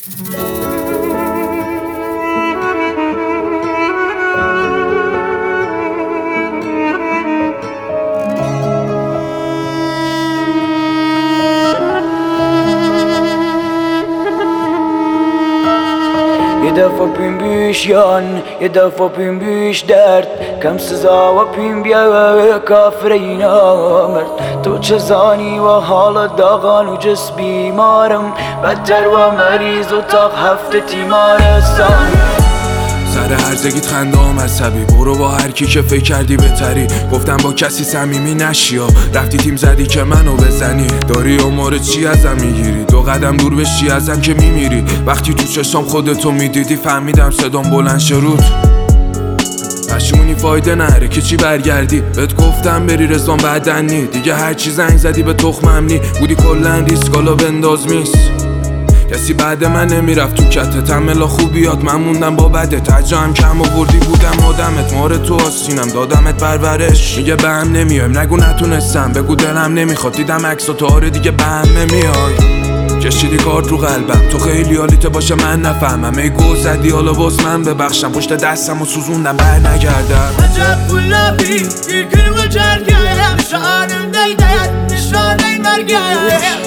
یه دفعه پیم بیش یان، یه دفعه پیم بیش درد، کم سزا و پیم بیا کافر اینا مرد. تو چه زانی و حال داغان و جس بیمارم، بدتر و مریض و تاق هفته تیمارستان. سر هرزگیت خنده هم عصبی، برو با هر کی که فکر کردی بهتری. گفتم با کسی صمیمی نشی ها، رفتی تیم زدی که منو بزنی. داری امور چی ازم میگیری؟ 2 قدم دور بشی ازم که میمیری. وقتی تو چشام خودتو میدیدی فهمیدم صدام بلند شروط. پشیمونی فایده نره که چی برگردی. بهت گفتم بری رزوان بدنی، دیگه هر چی زنگ زدی به تخمم نی. بودی کلن ریسکالا بنداز میس، کسی بعد من نمیرفت تو کتت. هملا خوبیات من موندم با بدت. اجا هم کم آوردی بودم آدمت، مار تو آسینم دادمت پرورش. میگه به هم نمیایم نگو نتونستم، بگو دلم نمیخواد. دیدم عکس و تاره دیگه به هم نمیای. کشیدی کارت رو قلبم، تو خیلی حالیت باشه من نفهمم. ای گو زدی حالا باز من ببخشم، پشت دستم و سوزوندم بر نگردم. عجب گلابی bir gün bu cergeye, şu anımdaydı nişaney mergeye.